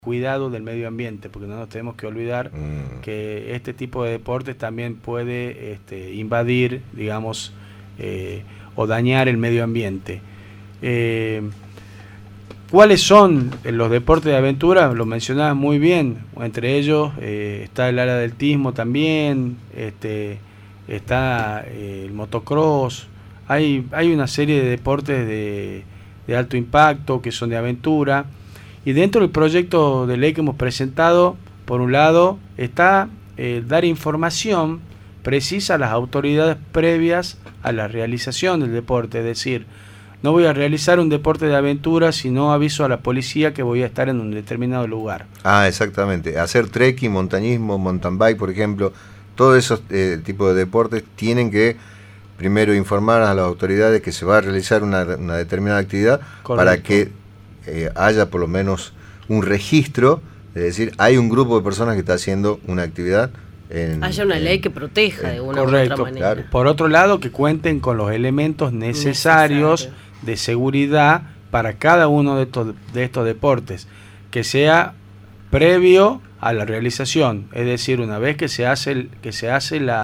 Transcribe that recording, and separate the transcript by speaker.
Speaker 1: cuidado del medio ambiente, porque no nos tenemos que olvidar que este tipo de deportes también puede invadir, digamos, o dañar el medio ambiente. ¿Cuáles son los deportes de aventura? Lo mencionaba muy bien, entre ellos está el atletismo también, está el motocross, hay una serie de deportes de alto impacto que son de aventura. Y dentro del proyecto de ley que hemos presentado, por un lado, está dar información precisa a las autoridades previas a la realización del deporte. Es decir, no voy a realizar un deporte de aventura si no aviso a la policía que voy a estar en un determinado lugar.
Speaker 2: Ah, exactamente. Hacer trekking, montañismo, mountain bike, por ejemplo, todos esos tipos de deportes tienen que primero informar a las autoridades que se va a realizar una determinada actividad. Correcto. Para que haya por lo menos un registro, es decir, hay un grupo de personas que está haciendo una actividad.
Speaker 3: Haya una ley que proteja de una u otra manera.
Speaker 1: Claro. Por otro lado, que cuenten con los elementos necesarios de seguridad para cada uno de estos deportes, que sea previo a la realización, es decir, una vez que se hace la